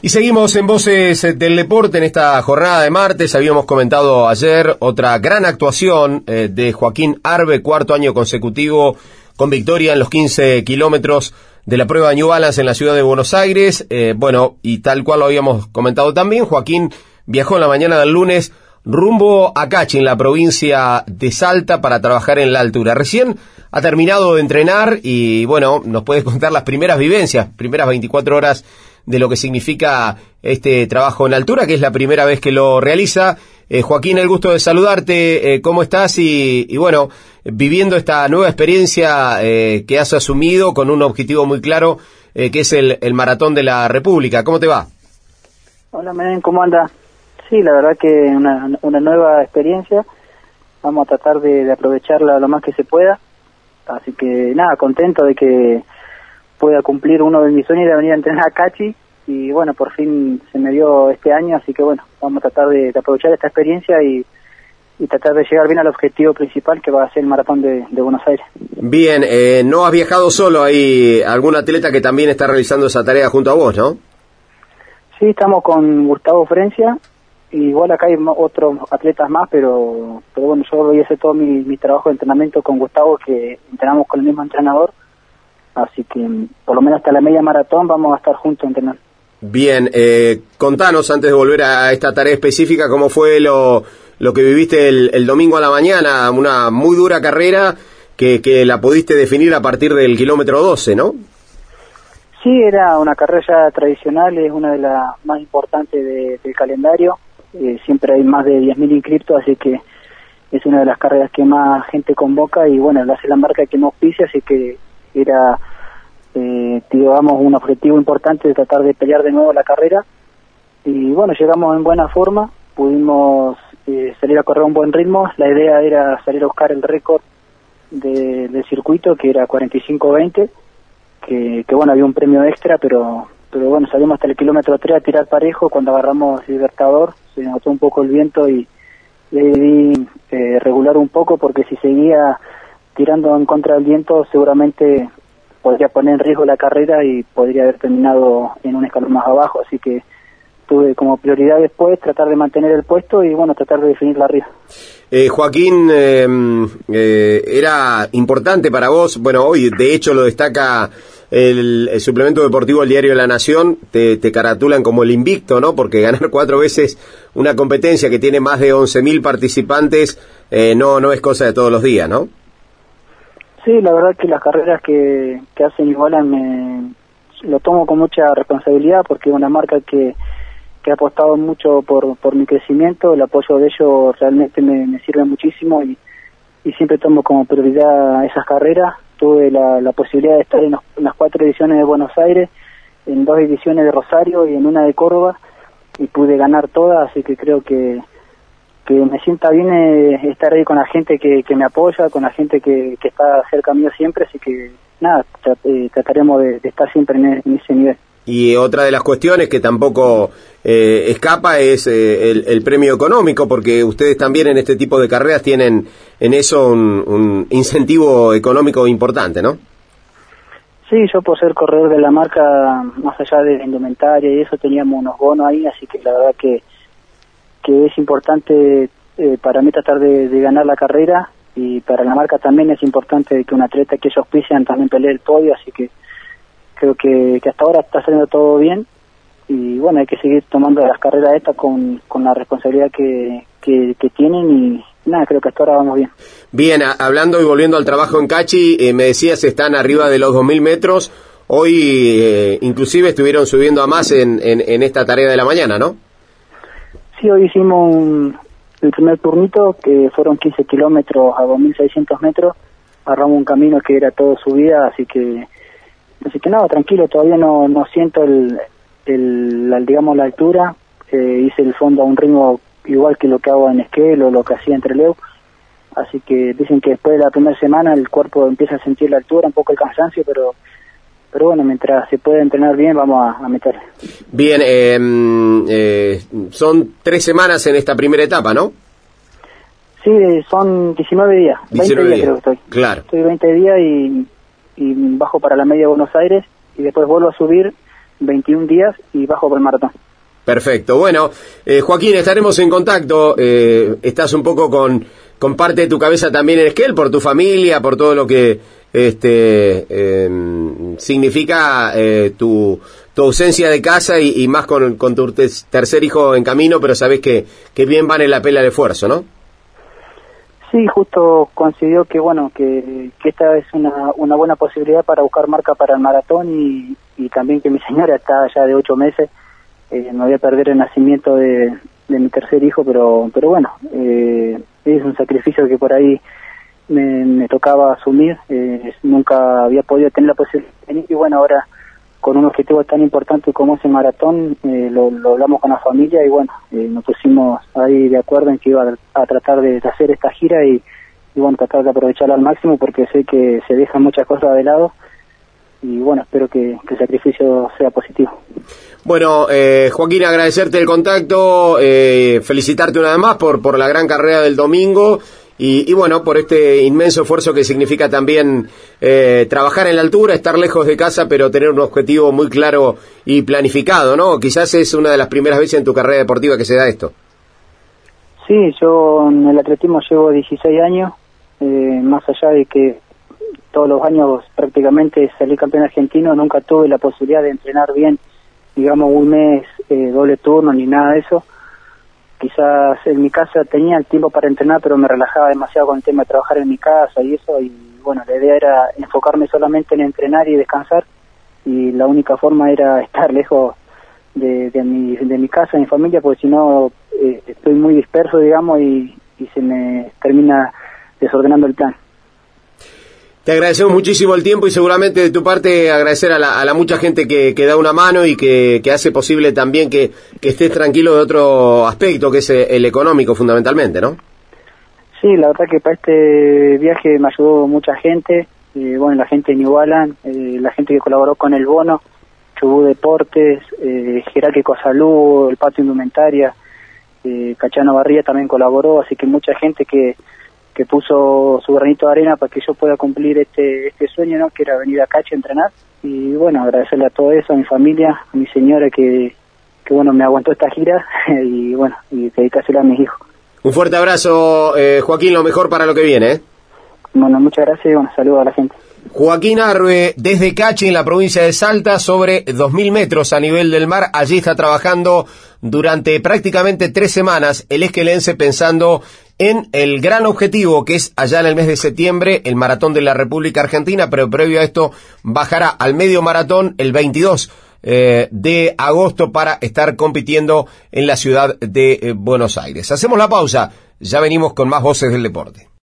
Y seguimos en Voces del Deporte en esta jornada de martes. Habíamos comentado ayer otra gran actuación de Joaquín Arbe, cuarto año consecutivo con victoria en los 15 kilómetros de la prueba de New Balance en la ciudad de Buenos Aires. Bueno, y tal cual lo habíamos comentado también, Joaquín viajó en la mañana del lunes rumbo a Cachi, en la provincia de Salta, para trabajar en la altura. Recién ha terminado de entrenar y, bueno, nos puedes contar las primeras vivencias, primeras 24 horas de lo que significa este trabajo en altura, que es la primera vez que lo realiza. Joaquín, el gusto de saludarte. ¿Cómo estás? Y bueno, viviendo esta nueva experiencia que has asumido con un objetivo muy claro, que es el Maratón de la República. ¿Cómo te va? Hola, Menem, ¿cómo anda? Sí, la verdad que una nueva experiencia. Vamos a tratar de aprovecharla lo más que se pueda. Así que nada, contento de que pueda cumplir uno de mis sueños de venir a entrenar a Cachi, y bueno, por fin se me dio este año, así que bueno, vamos a tratar de aprovechar esta experiencia y tratar de llegar bien al objetivo principal, que va a ser el Maratón de Buenos Aires. Bien, no has viajado solo, hay algún atleta que también está realizando esa tarea junto a vos, ¿no? Sí, estamos con Gustavo Frencia, y igual acá hay otros atletas más, pero bueno, yo voy a hacer todo mi trabajo de entrenamiento con Gustavo, que entrenamos con el mismo entrenador. Así que por lo menos hasta la media maratón vamos a estar juntos entrenando. Bien, contanos, antes de volver a esta tarea específica, cómo fue lo que viviste el domingo a la mañana, una muy dura carrera que la pudiste definir a partir del kilómetro 12, ¿no? Sí, era una carrera ya tradicional, es una de las más importantes del calendario. Siempre hay más de 10.000 inscriptos, así que es una de las carreras que más gente convoca, y bueno, la hace la marca que nos auspicia, así que era, digamos, un objetivo importante de tratar de pelear de nuevo la carrera. Y bueno, llegamos en buena forma, pudimos salir a correr a un buen ritmo. La idea era salir a buscar el récord del circuito, que era 45:20, que bueno, había un premio extra, pero bueno, salimos hasta el kilómetro 3 a tirar parejo. Cuando agarramos Libertador se notó un poco el viento y debí regular un poco, porque si seguía tirando en contra del viento seguramente podría poner en riesgo la carrera y podría haber terminado en un escalón más abajo, así que tuve como prioridad después tratar de mantener el puesto y bueno, tratar de definirla arriba. Joaquín, era importante para vos, bueno, hoy de hecho lo destaca el suplemento deportivo del diario La Nación, te caratulan como el invicto, ¿no? Porque ganar 4 veces una competencia que tiene más de 11.000 participantes no es cosa de todos los días, ¿no? Sí, la verdad que las carreras que hacen igualan lo tomo con mucha responsabilidad, porque es una marca que ha apostado mucho por mi crecimiento. El apoyo de ellos realmente me sirve muchísimo, y siempre tomo como prioridad esas carreras. Tuve la posibilidad de estar en las 4 ediciones de Buenos Aires, en 2 ediciones de Rosario y en una de Córdoba, y pude ganar todas, así que creo que me sienta bien estar ahí con la gente que me apoya, con la gente que está cerca mío siempre, así que nada, trataremos de estar siempre en ese nivel. Y otra de las cuestiones que tampoco escapa es el premio económico, porque ustedes también en este tipo de carreras tienen en eso un incentivo económico importante, ¿no? Sí, yo por ser corredor de la marca, más allá de la indumentaria y eso, teníamos unos bonos ahí, así que la verdad que es importante para mí tratar de ganar la carrera, y para la marca también es importante que un atleta que ellos auspician también pelee el podio, así que creo que hasta ahora está saliendo todo bien, y bueno, hay que seguir tomando las carreras estas con la responsabilidad que tienen, y nada, creo que hasta ahora vamos bien. Bien, hablando y volviendo al trabajo en Cachi, me decías están arriba de los 2.000 metros, hoy inclusive estuvieron subiendo a más en esta tarea de la mañana, ¿no? Sí, hoy hicimos el primer turnito, que fueron 15 kilómetros a 2.600 metros, agarramos un camino que era todo subida, así que nada, tranquilo, todavía no siento digamos la altura. Hice el fondo a un ritmo igual que lo que hago en Esquel o lo que hacía en Trelew, así que dicen que después de la primera semana el cuerpo empieza a sentir la altura, un poco el cansancio, pero bueno, mientras se puede entrenar bien vamos a meter. Bien, son 3 semanas en esta primera etapa, ¿no? Sí, son 19 días, 20 días creo que estoy. Claro. Estoy 20 días y bajo para la media de Buenos Aires, y después vuelvo a subir 21 días y bajo por el maratón. Perfecto. Bueno, Joaquín, estaremos en contacto. Estás un poco con parte de tu cabeza también en Esquel, por tu familia, por todo lo que significa tu ausencia de casa y más con tu tercer hijo en camino, pero sabés que bien vale la pena el esfuerzo, ¿no? Sí, justo coincidió que bueno que esta es una buena posibilidad para buscar marca para el maratón y también que mi señora está ya de 8 meses. Me voy a perder el nacimiento de mi tercer hijo, pero bueno, es un sacrificio que por ahí me tocaba asumir. Nunca había podido tener la posibilidad de venir y bueno, ahora con un objetivo tan importante como ese maratón, lo hablamos con la familia y bueno, nos pusimos ahí de acuerdo en que iba a tratar de hacer esta gira y bueno, tratar de aprovecharla al máximo porque sé que se dejan muchas cosas de lado y bueno, espero que el sacrificio sea positivo. Bueno, Joaquín, agradecerte el contacto, felicitarte una vez más por la gran carrera del domingo y bueno, por este inmenso esfuerzo que significa también trabajar en la altura, estar lejos de casa, pero tener un objetivo muy claro y planificado, ¿no? Quizás es una de las primeras veces en tu carrera deportiva que se da esto. Sí, yo en el atletismo llevo 16 años, más allá de que todos los años prácticamente salí campeón argentino, nunca tuve la posibilidad de entrenar bien, digamos un mes doble turno ni nada de eso. Quizás en mi casa tenía el tiempo para entrenar, pero me relajaba demasiado con el tema de trabajar en mi casa y eso, y bueno, la idea era enfocarme solamente en entrenar y descansar, y la única forma era estar lejos de mi casa, de mi familia, porque si no estoy muy disperso, digamos, y se me termina desordenando el plan. Te agradecemos muchísimo el tiempo y seguramente de tu parte agradecer a la mucha gente que da una mano y que hace posible también que estés tranquilo de otro aspecto, que es el económico fundamentalmente, ¿no? Sí, la verdad que para este viaje me ayudó mucha gente, bueno, la gente de New Balance, la gente que colaboró con el bono, Chubut Deportes, Jerárquico Salud, el Patio Indumentaria, Cachano Barría también colaboró, así que mucha gente que puso su granito de arena para que yo pueda cumplir este sueño, ¿no? Que era venir a Cachi a entrenar. Y bueno, agradecerle a todo eso, a mi familia, a mi señora que bueno, me aguantó esta gira y bueno, y dedicársela a mis hijos. Un fuerte abrazo, Joaquín, lo mejor para lo que viene, ¿eh? Bueno, muchas gracias y bueno, saludos a la gente. Joaquín Arbe, desde Cachi, en la provincia de Salta, sobre 2.000 metros a nivel del mar. Allí está trabajando durante prácticamente 3 semanas el esquelense, pensando en el gran objetivo que es allá en el mes de septiembre, el Maratón de la República Argentina, pero previo a esto bajará al medio maratón el 22 de agosto para estar compitiendo en la ciudad de Buenos Aires. Hacemos la pausa, ya venimos con más voces del deporte.